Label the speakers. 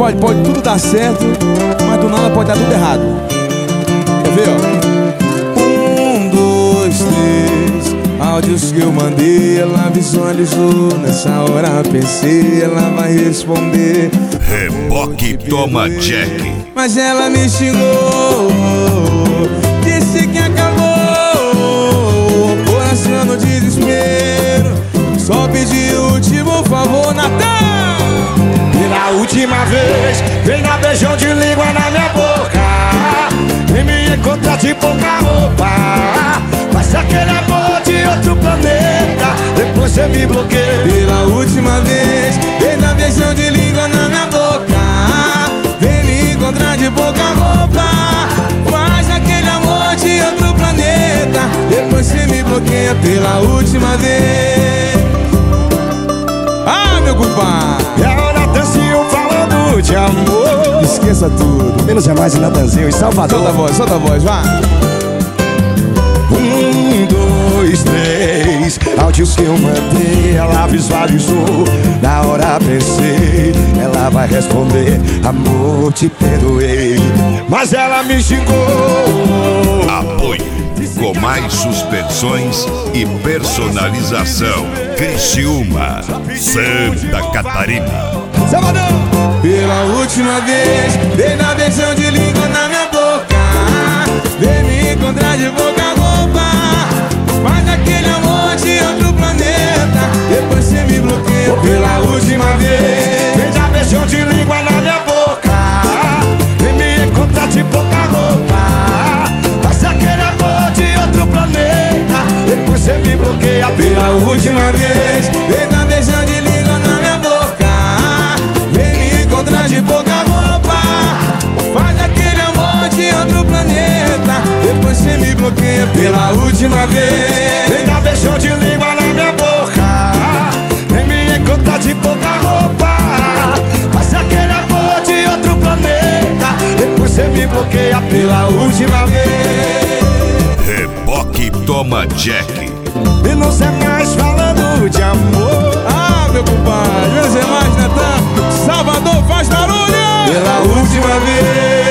Speaker 1: pode tudo dar certo, mas do nada pode dar tudo errado. Quer ver, ó? 1, 2, 3. Áudios que eu mandei, ela visualizou. Nessa hora pensei, ela vai responder.
Speaker 2: Reboque toma Jack.
Speaker 1: Mas ela me xingou, disse que acabou, coração no desespero. Só pedi o último favor, Natan.
Speaker 3: Pela última vez, vem dar beijão de língua na minha boca. Vem me encontrar de pouca roupa. Faz aquele amor de outro planeta. Depois você me bloqueia.
Speaker 1: Pela última vez, vem dar beijão de língua na minha boca. Vem me encontrar de pouca roupa. Faz aquele amor de outro planeta. Depois você me bloqueia pela última vez. Ah, meu compadre!
Speaker 3: É o Natanzinho falando de amor.
Speaker 1: Esqueça tudo.
Speaker 3: Menos é mais o Natanzinho em Salvador.
Speaker 1: Solta a voz, vá.
Speaker 3: 1, 2, 3. Áudio que eu mandei, ela visualizou. Na hora pensei, ela vai responder. Amor, te perdoei. Mas ela me xingou.
Speaker 2: Apoio com mais suspensões e personalização. Criciúma, Santa Catarina.
Speaker 3: Salvador!
Speaker 1: Pela última vez, vem dar beijão de língua na minha boca. Vem me encontrar de boca roupa. Faz aquele amor de outro planeta. Depois você me bloqueia pela última vez.
Speaker 3: Vem dar beijão de língua na minha boca. Vem me encontrar de pouca roupa. Faz aquele amor de outro planeta. Depois você me bloqueia
Speaker 1: Pela última vez, vem dar beijão de língua na minha boca. Vem me encontrar de pouca roupa. Faz aquele amor de outro planeta. Depois você me bloqueia pela última vez.
Speaker 3: Vem dar beijão de língua na minha boca. Vem me encontrar de pouca roupa. Faz aquele amor de outro planeta. Depois você me bloqueia pela última vez.
Speaker 2: Reboque toma Jack.
Speaker 3: E não sei mais falando de amor.
Speaker 1: Ah, meu compadre, menos é mais, Natan. Salvador faz barulho! Pela última vez.